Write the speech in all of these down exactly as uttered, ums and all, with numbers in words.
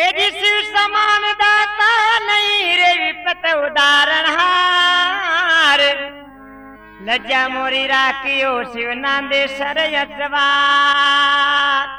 ए जी शिव समान दाता नहीं रे विपत उदाहरण हार लज्जा मोरी राखियो शिव नांदे सर यजवार।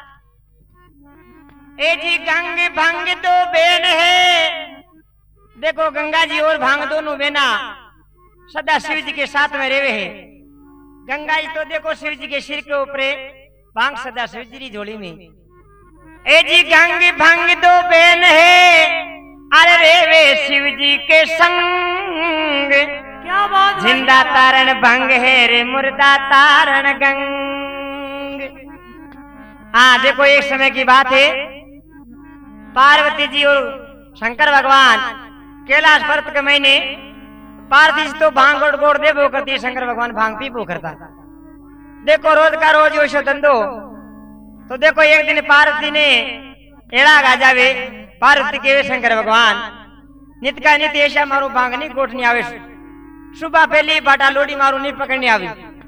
ए जी गंग भंग दो बेन है, देखो गंगा जी और भांग दोनों बेना सदा शिव जी के साथ में रेवे है। गंगा जी तो देखो शिव जी के सिर के ऊपर, भांग सदा शिव जी की झोली में। ए जी गंग भंग दो बेन है, अरे रेवे शिव जी के संग। क्या बात, जिंदा तारण भंग है रे मुर्दा तारण गंग। हाँ देखो एक समय की बात है, पार्वती जी और शंकर भगवान कैलाश पर्वत के महीने पार्वती जी तो भांग गोड़ गोड़ दे वो करती, शंकर भगवान भांग पी वो करता। देखो रोज का रोज यो धंधो। तो देखो एक दिन पार्वती ने एड़ा गा जावे, पार्वती के शंकर भगवान नित का नित ऐसा मारू भांग नहीं गोठनी आवे, सुबह पहली बाटा लोडी मारू नहीं पकड़नी आवी।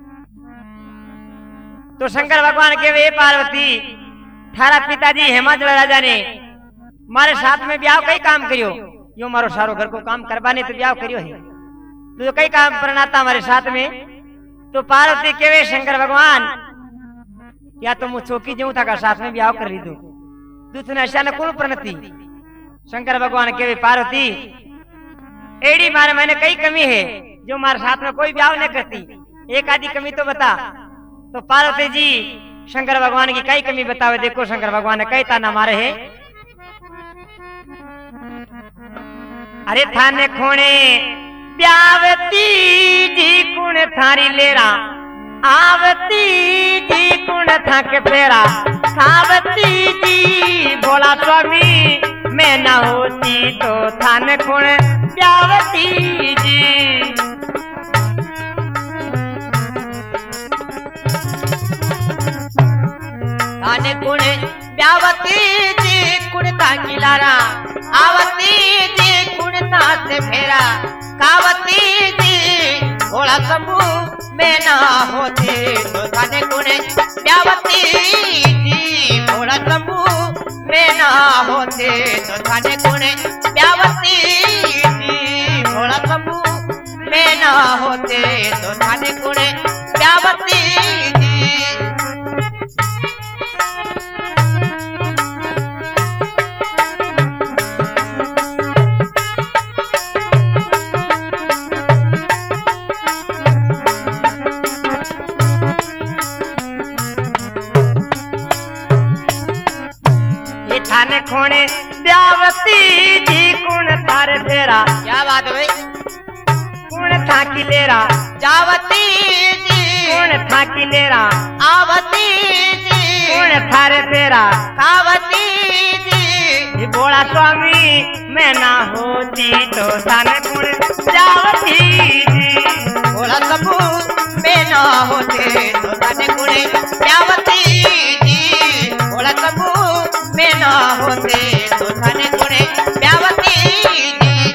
तो शंकर भगवान के वे पार्वती थारा पिताजी हिमाचल राजा ने मारे साथ में ब्याह कई काम करियो, यो मारो सारो घर को काम करवाने तो ब्याह करियो है, तो कई काम प्रणाता हमारे साथ में। तो पार्वती के वे शंकर भगवान या तो मुझ चौकी जो था का साथ में ब्याह कर ली दू दूसरे ऐसा न कौन प्रणति। शंकर भगवान के वे पार्वती एड़ी मारे मैंने कई कमी है जो मारे साथ में कोई ब्याह नहीं करती, एक आदि कमी तो बता। तो पार्वती जी शंकर भगवान की कई कमी बतावे। देखो शंकर भगवान ने कई ताना मारे है, अरे थाने खोने ब्यावती जी कुण थारी लेरा, आवती जी कुण था के फेरा, सावती जी भोला स्वामी मैं ना होती तो थाने खोण ब्यावती जी। थाने खोण ब्यावती जी कुण था किलारा, आवती जी कुण था से फेरा, कावती जी भोला शंभू मैं ना होती तो थाने कुणे ब्यावती जी भोला शंभू मैं ना होती तो थाने कुणे ब्यावती जी भोला शंभू मैं ना होती तो थाने कुणे ब्यावती जी। थाने खोने ब्यावती जी कुण थारे फेरा, क्या बात भाई, कुण था की लेरा, जावती जी कुण था की लेरा, आवती जी कुण थारे फेरा, कावती जी भोला स्वामी मैं ना होती तो थाने कुण जावती जी भोला शंभू मैं ना होते तो थाने कुण जावती जी भोला शंभू मैं ना होते तो थाने कुणे ब्यावती जी।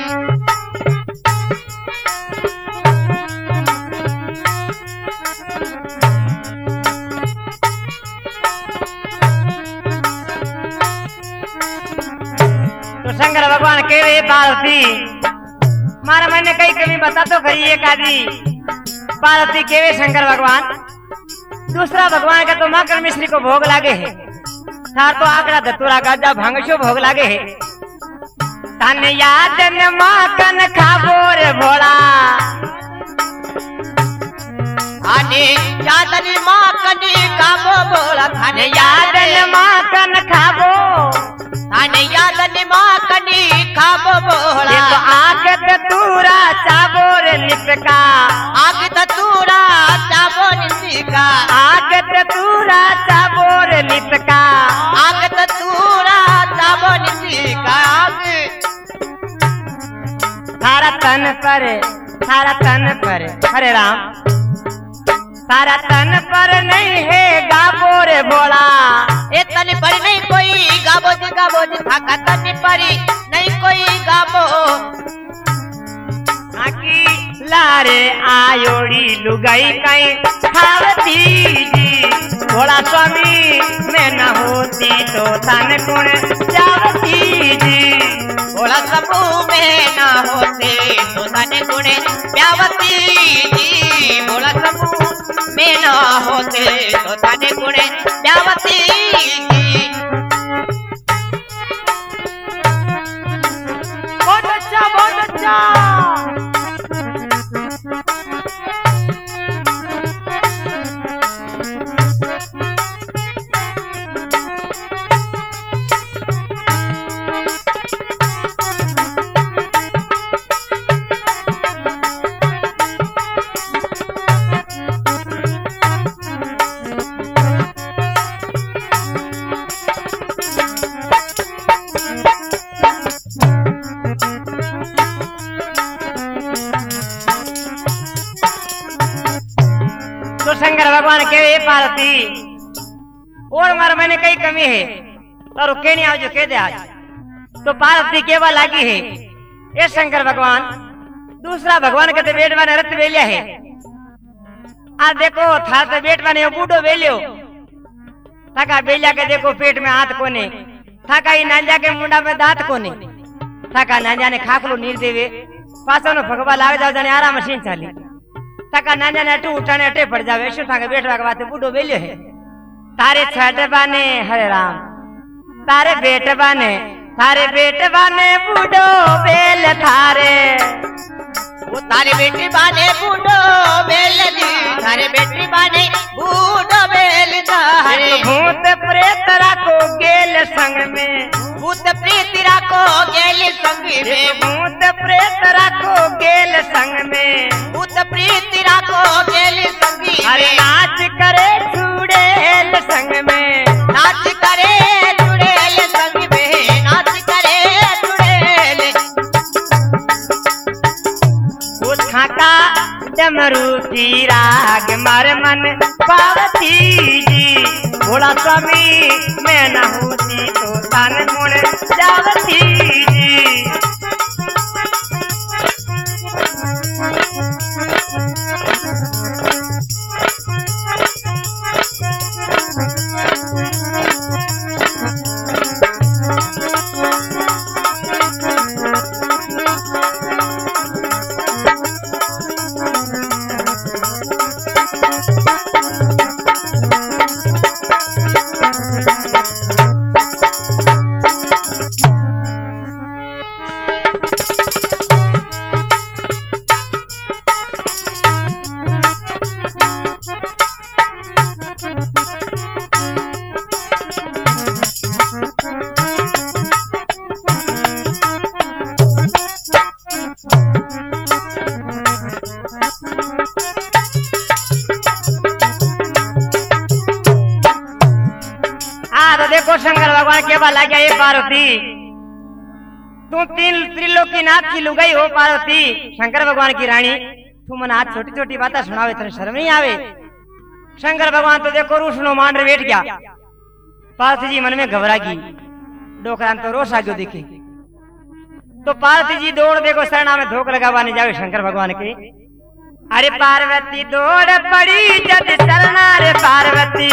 तो शंकर भगवान के वे पार्वती मारा मैंने कई कमी बता तो खरी एक आदि पार्वती के वे शंकर भगवान, दूसरा भगवान का तो माकर मिश्री को भोग लागे है, थार तो आकड़ा धतुरा गाजा भांगशो भोग लागे है। तन याद न माकन खाबो रे भोला, थाने याद न माकन खाबो भोला, थाने याद न माकन खाबो, थाने याद न माकन खाबो भोला। ये तो आग धतुरा चाबो रे निपका, आग धतुरा चाबो निपका, आग धतुरा चाबो रे निपका, आग धतुरा चाबो निपका। थारा तन पर, थारा तन पर, हरे राम, तारा तन पर नहीं है गाबो रे भोला, ए तन पर नहीं कोई गाबो जी गाबो जी, थाका तन पर नहीं कोई गाबो, आकी लारे आयोड़ी लुगाई कई खावती जी भोला स्वामी मैं न होती तो थाने कुण जावती बोला समूह में ना होते तो धन गुण ब्यावती जी। बोला समूह में ना होते तो धन गुण ब्यावती जी। बहुत अच्छा बहुत अच्छा। तो शंकर भगवान के पार्वती और मार मैंने कई कमी है और के नहीं आज कह दे आज तो पार्वती केवल लागी है ये शंकर भगवान दूसरा भगवान कहते बेट बने रथ वेलिया है। आज देखो था तो बेट बने बूढ़ो वेलियो थका बेलिया के देखो पेट में हाथ कोने थका ही नांजा के मुंडा में दांत कोने थका नांजा ने खाखलो नीर देवे पासो नो भगवा लाग जाओ जाने आराम मशीन चाली थका नांजा ने अटू उठाने अटे पड़ जावे शू थाके बेटवा के बाते बूढ़ो वेलियो है। तारे छठ बाने हरे राम तारे बेट बाने थारे बेट बाने बूढ़ो बेल थारे वो तारे बेटी बाने बूढ़ो बेल जी। तारे बेटी बाने बूढ़ो बेल धारे। भूत प्रेत राखो गेल संग में भूत प्रेत राखो गेल संग में। भूत प्रेत राखो गेल संग में भूत प्रेत राखो गेल संग में। अरे नाच करे छुड़ेल संग में नाच करे छुड़ेल संग में। नाच करे छुड़ेल वो छाका डमरू की राग मार मन पावती जी। भोला स्वामी मैं न होती तो तन गुण जावती जी। देखो शंकर भगवान के बाला गया ये पार्वती तू तीन त्रिलोकी नाथ की लुगाई हो पार्वती शंकर भगवान की रानी तू मन आज छोटी छोटी बातें सुनावे तेरे शर्म नहीं आवे। शंकर भगवान तो देखो रूसनो मान रे बैठ गया। पार्वती जी मन में घबरा गई डोकरान तो रोष आ गयो देखे तो पार्वती जी दौड़ देखो शरणा में धोख लगावाने जावे शंकर भगवान के। अरे पार्वती दौड़ पड़ी जब शरणा रे पार्वती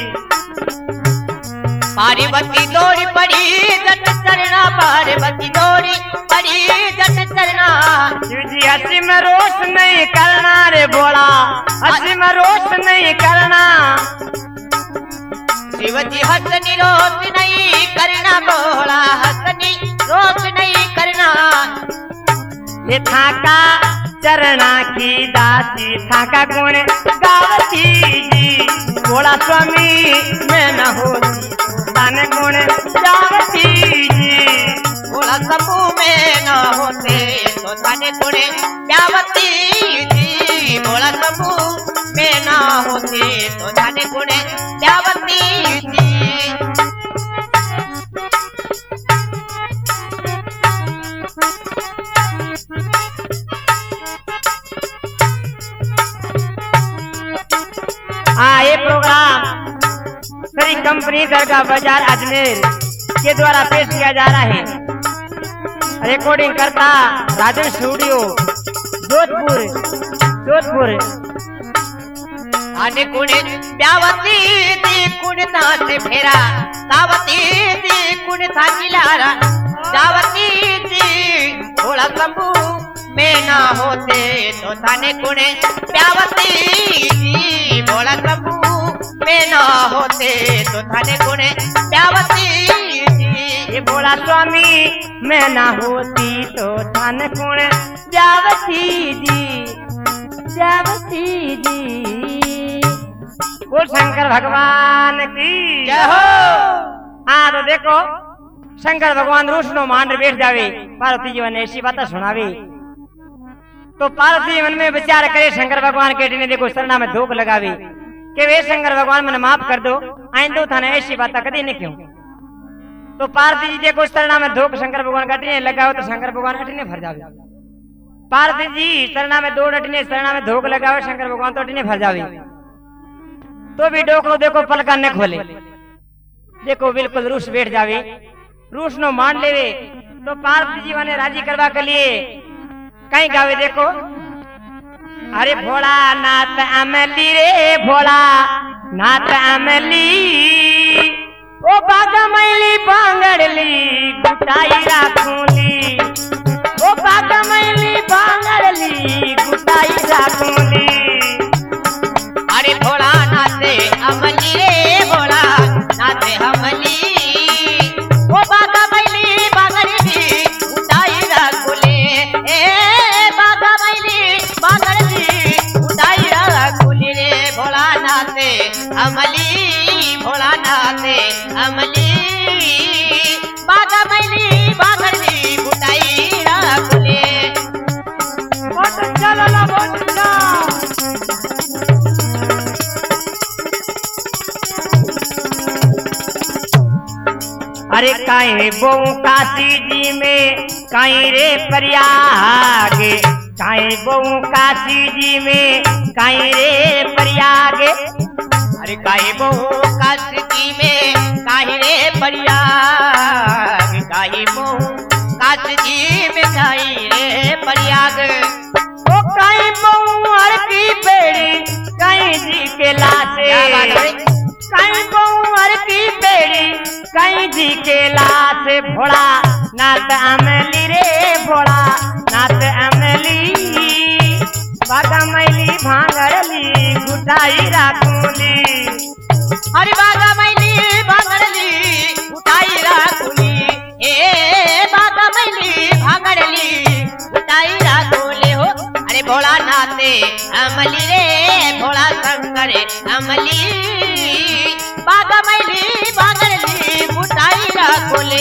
पार्वती दौड़ी पड़ी जट चरना। पार्वती दौड़ी पड़ी जट चरना। शिव जी हसी में रोष नहीं करना रे बोला हसी में रोष नहीं करना। शिव जी हसनी रोष नहीं करना बोला हसनी रोष नहीं करना। ये थाका चरना की दासी थाका गुण गावती जी। बोला स्वामी मैं न होती तन गुण जावती जी। बोला समूह में न होते तो तन गुण जावती जी। बोला समूह में न होते तो तन गुण जावती जी। हाँ ये प्रोग्राम श्री कंपनी दरगाह बाजार अजमेर के द्वारा पेश किया जा रहा है। रिकॉर्डिंग करता राजन स्टूडियो जोधपुर जोधपुर। आने कुणे ब्यावती दी कुण नाच फेरा सावती दी कुण था किलारा जावती दी ना होते तो थाने कुणे प्यावती जी भोला शंभू में ना होते तो थाने कुणे प्यावती जी। ये भोला स्वामी मैं ना होती तो थान कुण जावती जी जावती जी। बोल शंकर भगवान की जय हो। हाँ तो देखो शंकर भगवान रूष्णो मांड बैठ जावे, पार्वती जी ने ऐसी बातें सुनावी तो पार्वती मन में विचार करे शंकर भगवान के ने देखो शरणा में धोख लगावी कि वे शंकर भगवान मैंने माफ कर दो आइंदो थाने ऐसी बातें कभी नहीं क्यों। तो पार्वती जी देखो शरणा में धोख शंकर भगवान कटने लगाओ तो शंकर भगवान अटने भर जावे। पार्वती जी शरणा में दो अटने शरणा में धोख लगाओ शंकर भगवान तो अटने भर जावे। तो भी डोकरो देखो पलका न खोले, देखो बिल्कुल रूस बैठ जावे, रूस नो मान लेवे। तो पार्वती जी ने राजी करवा के लिए कहीं गावे देखो, अरे भोला नाथ अमली रे भोला नाथ अमली ओ बागा मैली बांगड़ली गुटाई राखूली ओ बागा मैली बांगड़ली गुटाई राखूली। अरे भोला नाथे अमली रे भोला नाथे अमली ओ बागा मैली बांगड़ली गुटाई राखूली ए बागा मैली बांगड़ली गुटाई राखूली रे भोला नाथे अमली भोला नाथे अमली बागा मैली बांगड़ली गुटाई राखूली। बहुत अच्छा लाला बहुत अच्छा। अरे काहे बहु काशी जी में काई रे प्रयाग, काहे बहु काशी जी में काई रे प्रयाग। अरे काहे बहु काशी में काहे रे प्रयाग काहे बहु काशी में काहे रे प्रयाग। ओ काई बहु हर की पेड़ी काई जी के लासे, काई बहु हर की पेड़ी काई जी के लासे। भोला नाथ अमली रे भोला नाथ अमली बागा मैली भांगड़ली गुटाई राखूली। अरे बागा मैली भांगड़ली गुटाई राखूली ए बागा मैली भांगड़ली गुटाई राखूली हो। अरे भोला नाथे अमली रे भोला शंकर अमली बागा मैली भांगड़ली गुटाई राखूली।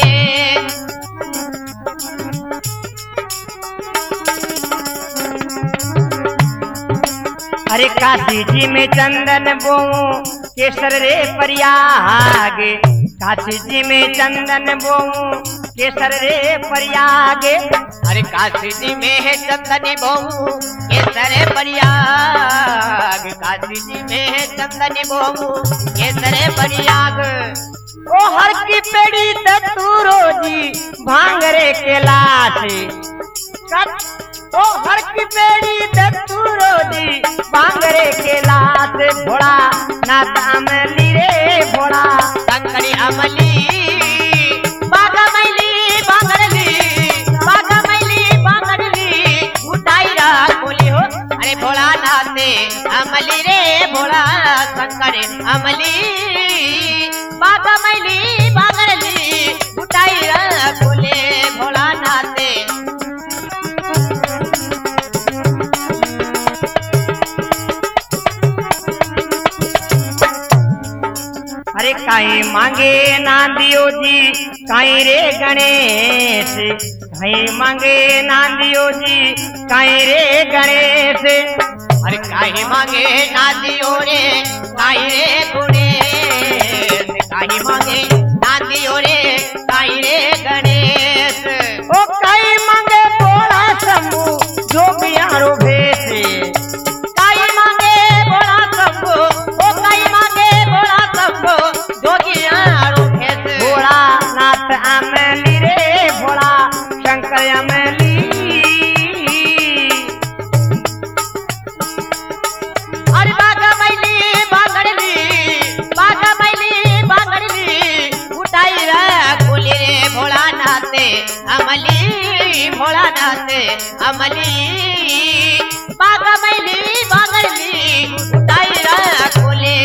अरे काशी जी में चंदन बोऊ केसर रे प्रयाग, काशी जी में चंदन बोऊ केसर रे प्रयाग। अरे काशी जी में है चंदन बोऊ केसर प्रयाग काशी जी में है चंदन बोऊ केसर प्रयाग। ओ हर की पेड़ी तू रोजी भांगरे के लाशे, ओ हर की पेड़ी तू रोजी भांगरे के लाशे। भोला नाथ अमली रे भोला शंकरी अमली बागा मैली बांगड़ली बागा मैली बांगड़ली गुटाई राखूली हो। अरे भोला नाथे अमली रे भोला शंकर अमली बागा मैली बांगड़ली गुटाई राखूली भोला नाथे। अरे काई मांगे ना दियो जी काई रे गणेश, काई मांगे ना दियो जी काई रे गणेश। अरे काहे मांगे ना दियो रे काहे रे गणेश काहे मांगे ना दियो रे काहे रे गणेश। ओ काई मांगे भोला शंभू जोगियारो भेष, काहे मांगे भोला शंभू ओ काहे मांगे भोला शंभू जोगियारो भेष। भोला नाथ अमली रे भोला शंकर अमली। अरे बागा मैली बांगड़ली बागा मैली बांगड़ली गुटाई राखूली रे भोला नाथे अमली भोलानाथ अमली बाग मैली बागली उठाई रखोले।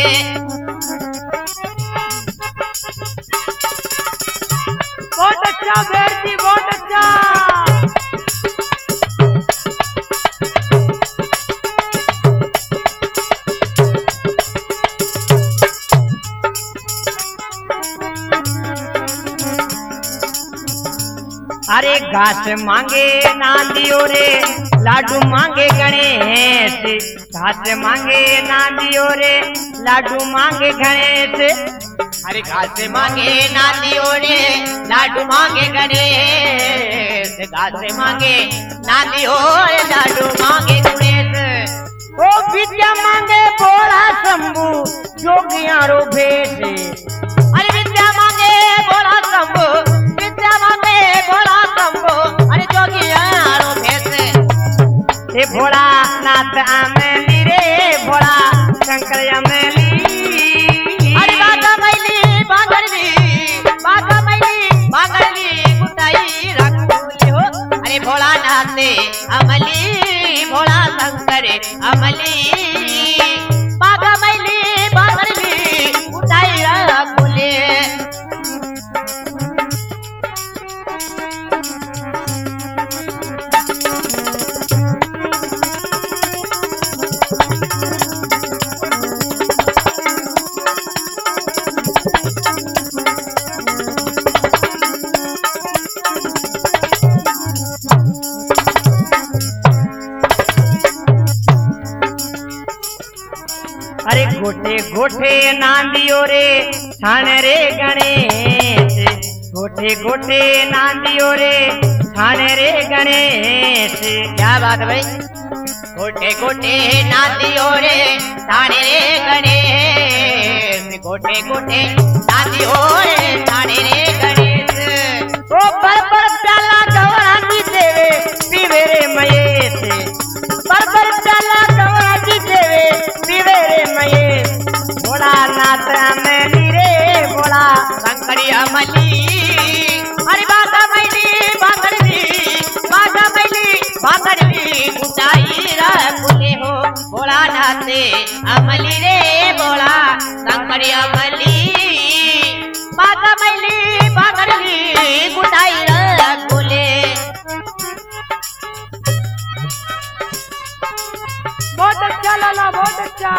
बहुत अच्छा भेड़ जी, बहुत अच्छा। अरे घास मांगे ना दियो रे लाडू मांगे गणेश, घास मांगे ना दियो रे लाडू मांगे गणेश। अरे घास मांगे ना दियो रे लाडू मांगे गणेश, घास मांगे ना दियो रे लाडू मांगे गणेश। ओ विद्या मांगे भोला शंभू जोगियारो भेष। अरे विद्या मांगे भोला शंभू, विद्या मांगे भोला शंभू, अरे जोगियारो भेष। हे भोला नाथ अमली रे भोला शंकर अमली। अरे बागा मैली बागरली बागा मैली बागरली गुटाई रखोले हो। अरे भोला नाथ अमली भोला शंकर अमली बागा मैली बागरली गुटाई रखोले। अरे गोटे गोटे नांदियो रे थान रे गणेश, गोटे गोटे नांदियो रे थान रे गणेश। क्या बात भाई, गोटे गोटे नादियो रे थाने रे गणेश, गोटे गोटे नादियो रे थाने रे गणेश। ओ पर पर प्याला गवरा जी देवे पीवे रे मयेश, पर पर प्याला गवरा जी देवे पीवे रे मयेश। भोला नाथ अमली रे भोला शंकरी अमली। अरे बागा मैली बागरली बागा मैली बागरली गुटाई रखोले हो। भोला नाथ अमली रे भोला शंकरी अमली बागा मैली बागरली गुटाई रखोले। बहुत अच्छा लाला, बहुत अच्छा।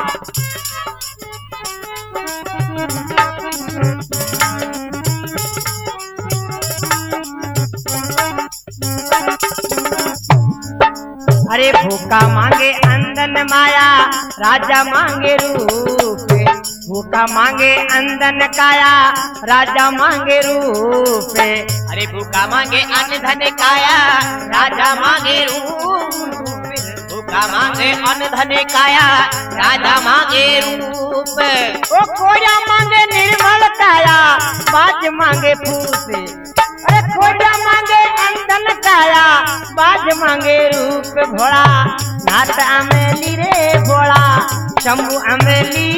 अरे भूखा मांगे अंदन माया राजा मांगे रूप, भूखा मांगे अंदन काया राजा मांगे रूप। अरे भूखा मांगे अन्न धन काया राजा मांगे रूप, भूखा मांगे अन्न धन काया राजा मांगे रूप। ओ खोजा मांगे निर्मल काया बाज मांगे फूस। अरे खोजा मांगे अंदन काया बाज मांगे रूप। भोला नाथ अमली रे भोला शंभू अमली।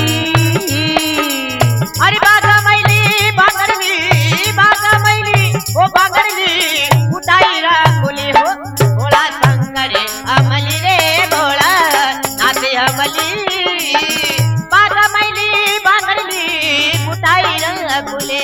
अरे बागा मैली बागरली बागा मैली ओ बागरली गुटाई रखोले हो। भोला शंकर अमली रे भोला नाथ अमली बागा मैली बागरली गुटाई रखोले।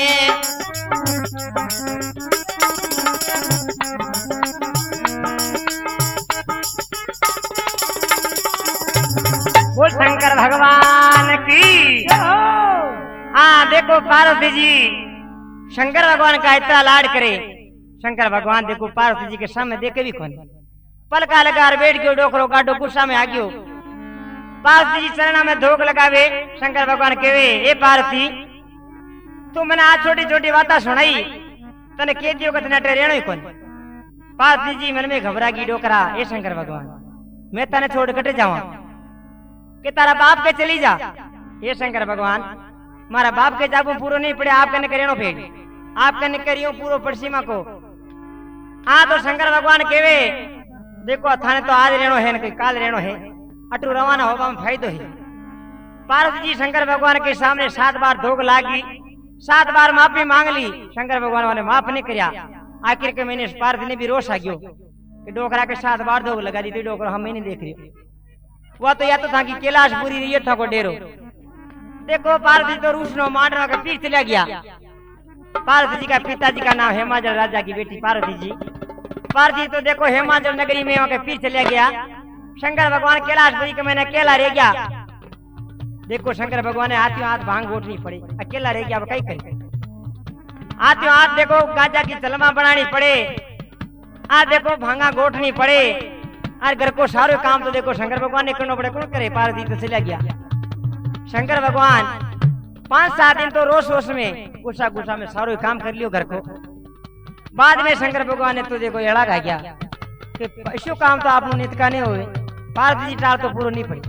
बोल शंकर भगवान की। हाँ देखो पार्वती जी शंकर भगवान का इतना लाड करे। शंकर भगवान देखो पार्वती जी के सामने देखे भी कौन पलका लगा बैठ गयो डोकरो काटो गुस्सा में आ गयो। पार्वती जी चरणा में धोख लगावे। शंकर भगवान केवे ए पार्वती तू मैंने आज छोटी छोटी बात सुनाई तने के दियो कतना टेरेणो ही कौन। पार्वती जी मन में घबरा गई डोकरा ए शंकर भगवान मैं तने छोड़ कटे जावा कि तारा बाप के चली जा। ये शंकर भगवान मारा बाप के जागो पूरो नहीं पड़े आप कने करियो फेंक आप कने करियो पूरो पड़सीमा को। हाँ तो शंकर भगवान केवे देखो थाने तो आज रेणो है न काल रेणो है अटू रवाना होगा में फायदो है। पार्वती जी शंकर भगवान के सामने सात बार धोख लागी सात बार माफी मांग ली। शंकर भगवान वाले माफ नहीं करिया। आखिर के मैंने पार्थ ने भी रोष आ गयो कि डोकरा के साथ बार दो लगा दी थी डोकरा हम ही नहीं देख रहे। वह तो या तो था कि कैलाशपुरी रही था को डेरो। देखो पार्थ जी तो रूसनो मांडरा के पीठ चला गया। पार्थ जी का पिताजी का नाम हेमाचल राजा की बेटी पार्वती जी। पार्थ जी तो देखो हेमाचल नगरी में वहां के पीठ चला गया। शंकर भगवान कैलाशपुरी के मैंने अकेला रह गया। देखो शंकर भगवान ने हाथों हाथ भांग गोटनी पड़ी, अकेला रह गया, अब कई करे। हाथों हाथ देखो गांजा की चलमा बनानी पड़े, आज देखो भांगा गोटनी पड़े, आज घर को सारे काम तो देखो शंकर भगवान ने करना पड़े। कौन करे? पार्वती तो चला गया। शंकर भगवान पांच सात दिन तो रोश रोश में गुस्सा गुस्सा में सारो काम कर लियो घर को। बाद में शंकर भगवान ने तो देखो एड़ा गा गया कि ऐसो काम तो आप नित का नहीं होवे। पार्वती जी टाल तो पूरा नहीं पड़ी।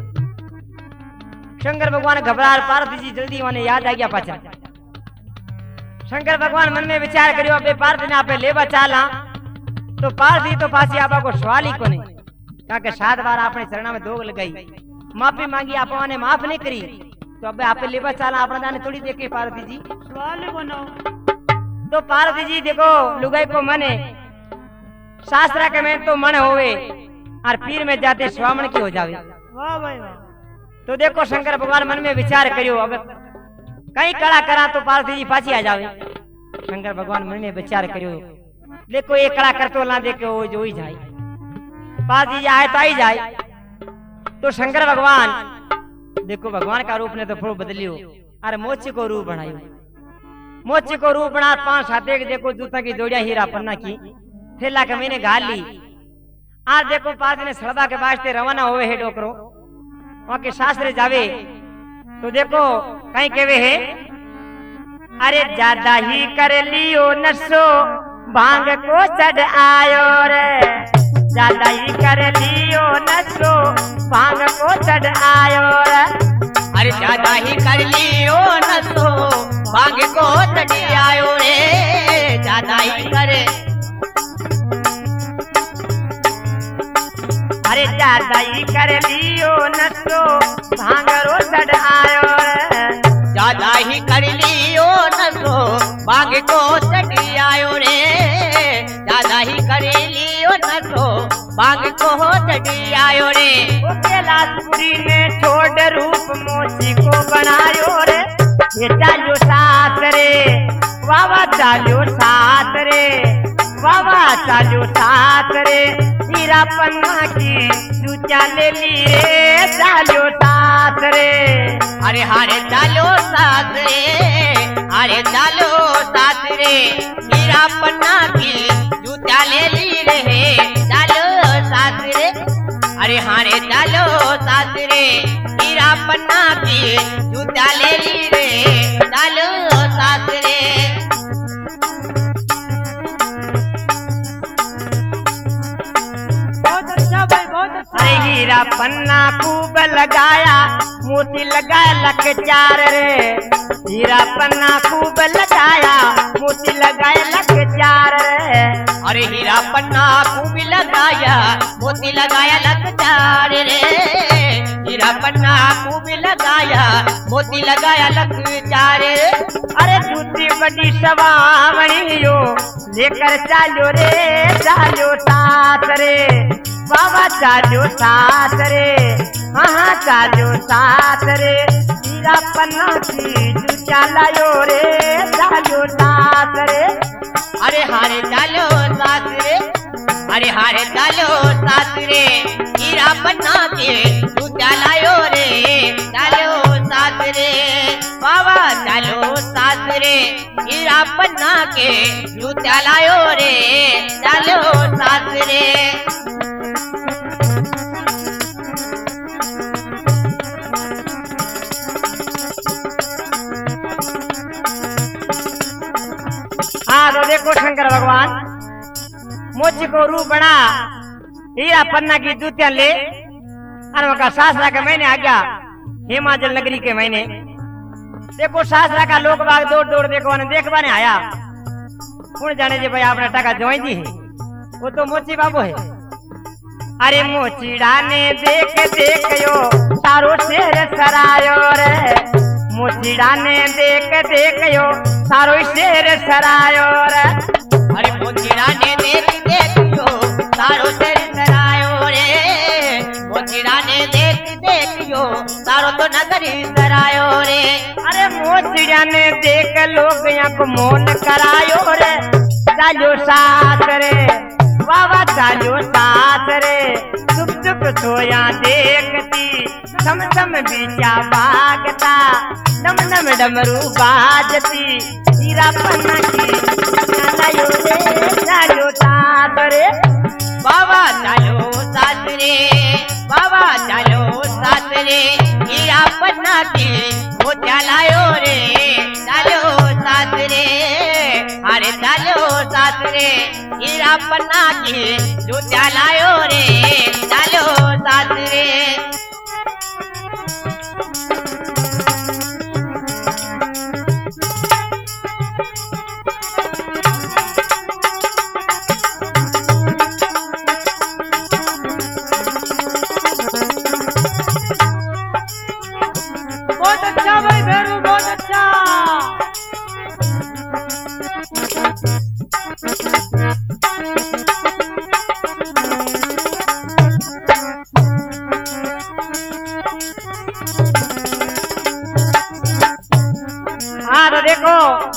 शंकर भगवान घबरा, पार्वती जी जल्दी माने याद आ गया पाचा। शंकर भगवान मन में विचार करियो अबे पार्वती ने आपे लेवा चाला तो पार्वती तो पासी आपा को सवाल ही को नहीं, क्योंकि सात बार आपने चरणा में दोग लगाई, माफी मांगी, आप ने माफ नहीं करी, तो अब आपे लेवा चाला अपना दाने थोड़ी देखे पार्वती जी सवाल बनाओ। तो पार्वती जी देखो लुगाई को मने शास्त्रा के में तो मन होवे और पीर में जाते स्वामण की हो जावे। वाह भाई वाह। तो देखो शंकर भगवान मन में विचार करियो अब कहीं कड़ा करा तो पार्वती जी पाछी आ जावे। शंकर भगवान मन में विचार करियो देखो ये कड़ा कर तो ला देखे वो जो ही जाए, पार्वती जी आए तो आई जाए। तो शंकर भगवान देखो भगवान का रूप ने तो पूरा बदलियो अरे मोची को रूप बनायो। मोची को रूप बना पांच हाथे के देखो जूता की जोड़िया हीरा पन्ना की थैला के मैंने गाल ली। आज देखो पार्वती ने सड़बा के वास्ते रवाना होवे है डोकरो वहां के शास्त्र जावे। तो देखो कहीं केवे है अरे ज्यादा ही कर लियो नशो भांग को चढ़ आयो रे, ज्यादा ही कर लियो नशो भांग को चढ़ आयो रे। अरे ज्यादा ही कर लियो नशो भांग को चढ़ आयो रे, ज्यादा ही करे। अरे ज्यादा ही कर लियो नशो भांग रो चढ़ आयो रे, ज्यादा ही कर लियो नशो भांग को चढ़ आयो रे, ज्यादा ही कर लियो नशो भांग को चढ़ आयो रे। ओ कैलाशपुरी ने छोड़ रूप मोची को बनायो रे, ये चालो साथ रे वावा चालो साथ रे, वावा चालो साथ रे। हीरा पन्ना की तू चाले ली रे चालो साथ रे। अरे हारे चालो साथ रे, अरे चालो साथ रे। हीरा पन्ना की जूता ले ली रे चालो साथ रे। अरे हारे चालो साथ रे, हीरा पन्ना की जूता ले ली रे चालो साथ रे। बहुत अच्छा भाई बहुत अच्छा। अरे हीरा पन्ना खूब लगाया मोती लगाया लख चार रे, हीरा पन्ना खूब लगाया मोती लगाया लख चार रे। अरे हीरा पन्ना खूब लगाया मोती लगाया लख चार रे, हीरा पन्ना खूब लगाया मोती लगाया लख चार रे। अरे दूसरी बड़ी सवावणियो लेकर चालो रे चालो साथ रे, बाबा चालो साथ रे, हाँ चालो साथ रे। हीरा पन्ना की जू चालायो रे चालो साथ रे। अरे हारे चालो साथ रे, अरे हारे चालो साथ रे। हीरा पन्ना के तू चालायो रे चालो साथ रे, बाबा चालो साथ रे। हीरा पन्ना के तू चालायो रे चालो साथ रे। हाँ तो देखो शंकर भगवान मोची को रूप बना हीरा पन्ना की जूतियां ले और वह शास्त्रा के महीने आ गया हिमाचल नगरी के महीने। देखो शास्त्रा का लोग बाग दौड़ दौड़ देखो देखवा ने आया कौन जाने जी भाई आपने टका जोई दी है वो तो मोची बाबू है। अरे मोचीड़ा ने देख देख यो सारो शेर सरायो रे, मोचीड़ा ने देख देख यो सारो शेर सरायो रे। अरे मोतीड़ा ने देख देखियो तारो शरीर सरायो रे मोतीड़ा ने देख देखियो तारो तो नगर सरायो रे अरे मोतीड़ा ने देख लोग को मोन करायो रे चालो साथ रे बाबा चालो साथ रे चुप चुप सोया देखती सम सम बीचा भागता नम नम डमरू बाजती हीरा पन्ना की चलायो रे चालो साथ रे बाबा चालो साथ रे बाबा चालो साथ रे हीरा पन्ना की वो चलायो रे चालो साथ रे अरे चालो साथ रे हीरा पन्ना की जो चलायो रे चालो साथ रे बहुत अच्छा भाई भैरू बहुत अच्छा हाँ तो देखो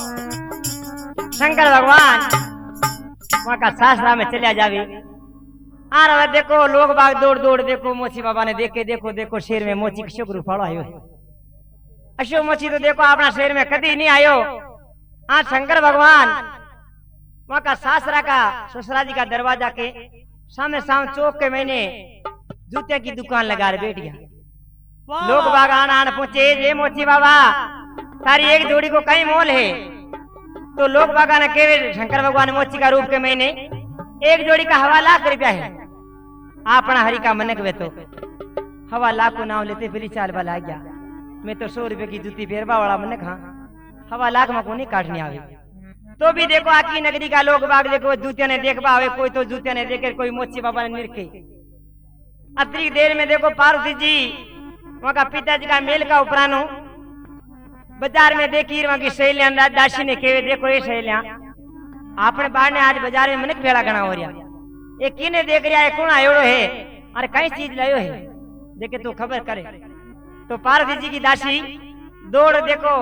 शंकर भगवान वहाँ का शास्त्रा में चलिया जावी आ रहा देखो लोग बाग दौड़ दौड़ देखो मोची बाबा ने देखे देखो देखो शेर में मोची किशोक रूप आयो अशो मोची तो देखो अपना शेर में कभी नहीं आयो आज शंकर भगवान वहाँ का सासरा का ससुरा जी का दरवाजा के सामने सामने चौक के मैंने जूते की दुकान लगा रहे बैठ गया लोग बाग आना आना पूछे जे मोची बाबा तारी एक जोड़ी को कई मोल है तो लोग बागा ने केवल शंकर भगवान मोची का रूप के मैंने एक जोड़ी का हवा लाख रुपया है अपना हरि का मनक वे तो हवा लाख को नाम लेते फिर चाल वाला आ गया मैं तो सौ रुपए की जूती फेरवा वाला मनक हाँ हवा लाख में को नहीं काटनी आवे तो भी देखो आकी नगरी का लोग बाग देखो जूतिया ने देख पावे कोई तो जूतिया ने देखे कोई मोची बाबा ने निरखे अतिरिक्त देर में देखो पार्वती जी वहाँ का पिताजी का मेल का उपरानो बाजार में देखी वहाँ की सहेलियां दासी ने केवे देखो ये सहेलियां आपने बाहर ने आज बाजार में मनक भेड़ा गणा हो रहा ये किने देख रहा है कौन आयो है अरे कई चीज लायो है देखे तो खबर करे तो पार्वती जी की दासी दौड़ देखो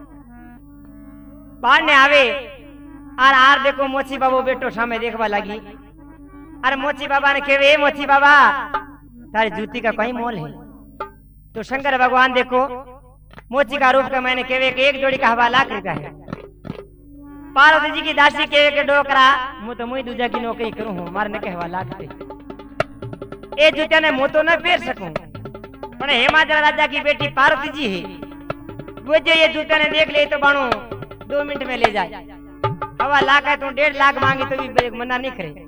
बाहर ने आवे और आर देखो मोची बाबू बेटो सामने देखवा लगी अरे मोची बाबा ने केवे ए मोची बाबा तारी जूती का कई मोल है तो शंकर भगवान देखो मोची का रूप का मैंने केवे के एक जोड़ी का हवा लाख रुपया है पार्वती जी की दासी केवे के डोकरा मु तो मुई दूजा की नौकरी करूं हूं मारने के हवा लाख पे ए जूते ने मुंह तो न फेर सकूं पर हेमाचल राजा की बेटी पार्वती जी है वो जो ये जूते ने देख ले तो बाणू दो मिनट में ले जाए हवा लाख है तो डेढ़ लाख मांगी तो भी मना नहीं करे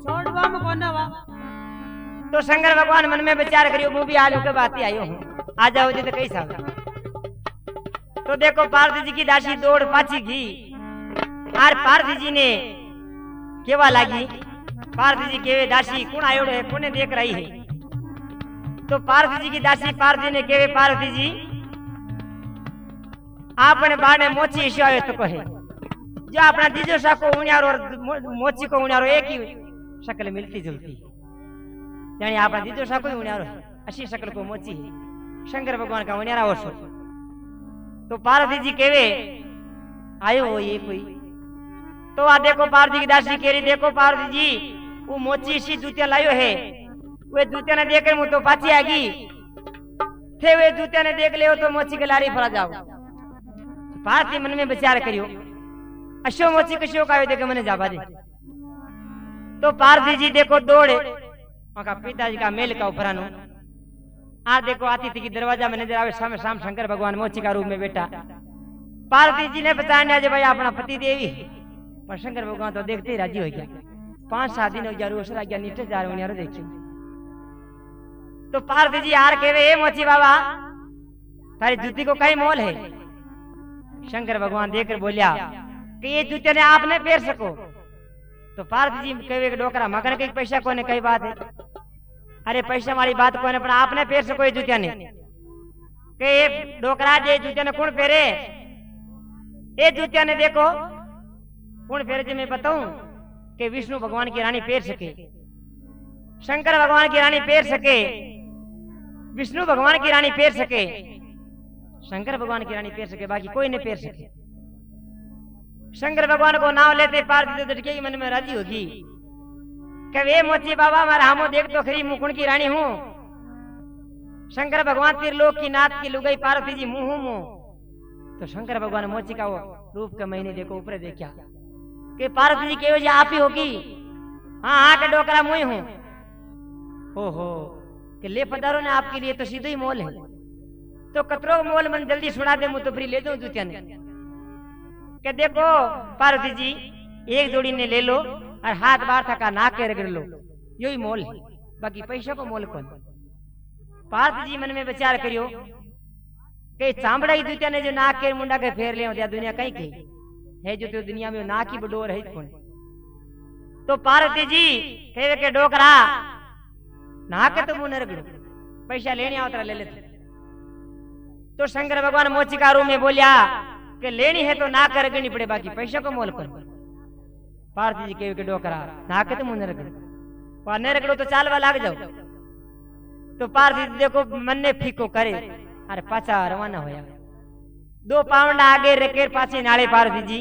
तो शंकर भगवान मन में विचार करियो मुंह भी आलू के बात ही आयो हूँ आ जाओ जी तो कई साल तो देखो पार्वती जी की दासी दौड़ पाची घी और पार्वती जी ने केवा लागी पार्वती जी केवे दासी कौन आयो है कौन देख रही है तो पार्वती जी की दासी पार्वती ने केवे पार्वती जी आपने बाने मोची ईशो आयो तो कहे जो अपना दीजो सा को उन्यारो और मोची को उन्यारो एक ही शक्ल मिलती जुलती यानी अपना दीजो सा को उन्यारो अच्छी शक्ल को मोची है शंकर भगवान का उन्यारा और सो तो पार्वती जी केवे आयो हो ये कोई तो आ देखो पार्वती की दासी केरी देखो पार्वती जी वो मोची सी जूतिया लायो है वे जूतिया ने देखकर मुझ तो पाची आगी थे वे जूतिया ने देख ले तो मोची के लारी फरा जाओ पार्वती मन में विचार करियो अशो मोची कशो का देखे मैंने जाबा दे तो पार्वती जी देखो दौड़े वहां पिताजी का मेल का उपरानो आ देखो आती थी कि दरवाजा में नजर आवे सामने शाम शंकर भगवान मोची का रूप में बेटा पार्वती जी ने बताया जे भाई अपना पति देवी पर शंकर भगवान तो देखते ही राजी हो गया पांच सात दिन हो गया रोज आ गया नीचे जा रहे हो देखियो तो पार्वती जी हार के वे मोची बाबा तारी जूती को कई मोल है शंकर भगवान देखकर बोलिया कि ये जूते ने आप नहीं फेर सको तो पार्वती जी कहे डोकरा मगन के पैसा कोने कई बात है अरे पैसा वाली बात कोने पर आपने फेर सको ये जूते ने के डोकरा जे जूते ने कौन फेरे ये जूते ने देखो कौन फेरे जी मैं बताऊं कि विष्णु भगवान की रानी पैर सके, शंकर भगवान की रानी पैर सके, विष्णु भगवान की रानी पैर सके, शंकर भगवान की रानी पैर सके, बाकी कोई नहीं पैर सके। शंकर भगवान को नाम लेते पार्वती तो झटके मन में राजी होगी कि वे मोची बाबा मारा हमो देख तो खरी मुकुंड की रानी हूं। शंकर भगवान त्रिलोक की नाथ की लुगाई पार्वती जी मुंह मुंह। तो शंकर भगवान मोची का वो रूप के महीने देखो ऊपर देखा कि पार्वती जी के वजह आप ही होगी। हाँ हाँ के डोकरा मुई हूं। ओहो कि ले पधारो ने आपके लिए तो सीधे ही मोल है। तो कतरो मोल मन जल्दी सुना दे मुझ तो फ्री ले जाऊं जूतिया ने कि देखो पार्वती जी एक जोड़ी ने ले लो और हाथ बार थका नाक के रगड़ लो, यही मोल है, बाकी पैसों को मोल कौन। पार्वती जी मन में विचार करियो कि चामड़ा की जूतिया ने जो नाक के मुंडा के फेर लिया दुनिया कहीं कही है जो तो दुनिया में नाक ही बडोर है कौन। तो पार्वती जी कहे के डोकरा नाक तो मुंह न रगड़ो, पैसा लेने आवतरा ले लेते। तो शंकर भगवान मोचिकारू में बोलिया कि लेनी है तो नाक रगड़नी पड़े, बाकी पैसा को मोल कौन। पार्वती जी कहे के डोकरा नाक तो मुंह न रगड़ो, वहां न रगड़ो तो चालवा लाग जाओ। तो पार्वती देखो मन ने फीको करे अरे पाचा रवाना होया। दो पावंडा आगे रखे पाछे नाले पार्वती जी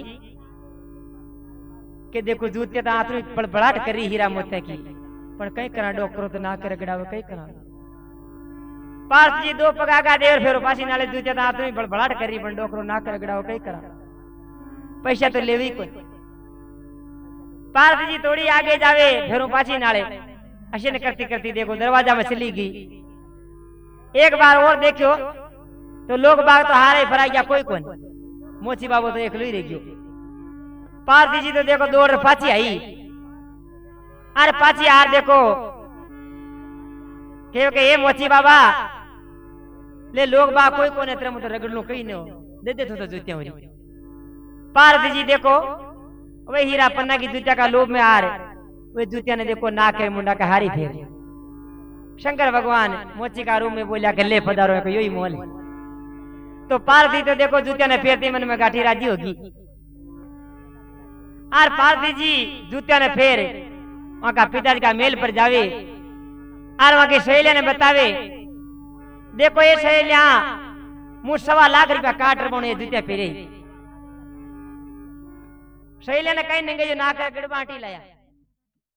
के देखो जूते तो आतरी बड़बड़ाट करी हीरा मोती की, पर कई करा डोकरो तो नाक रगड़ावे कई करा। पार्वती जी दो पगागा देर फेरो पाछे नाले जूते तो आतरी बड़बड़ाट करी पण डोकरो नाक रगड़ावे कई करा। पैसा तो लेवी कोई। पार्वती जी थोड़ी आगे जावे फेरो पाछे नाले अशन करती करती देखो दरवाजा में चली गई। एक बार और देखो तो लोग बाग तो हारे फराई गया कोई कौन, मोची बाबू तो एक लुई रह गयो। पार्वती जी तो देखो दौड़ पाछी आई, अरे पाछी हार देखो क्योंकि ये मोची बाबा ले लोग बाग कोई कोने तेरे मुझे रगड़ लो कहीं न दे दे तो जूतियां हो रही। पार्वती जी देखो वही हीरा पन्ना की जूतिया का लोभ में हार वे जूतिया ने देखो नाक के मुंडा का हारी फेर। शंकर भगवान मोची का रूम में बोलिया कि ले पधारो को यही मोल है। तो पार्वती तो देखो जूतिया ने फेरती मन में गाठी राजी होगी। और पार्वती जी जूतिया ने फेर वहां का पिताजी का मेल पर जावे और वहां की सहेलिया ने बतावे देखो ये सहेलिया मुझ सवा लाख रुपया काट रहे जूतिया फेरे। सहेलिया ने कहीं नहीं गई नाक गड़बाटी लाया।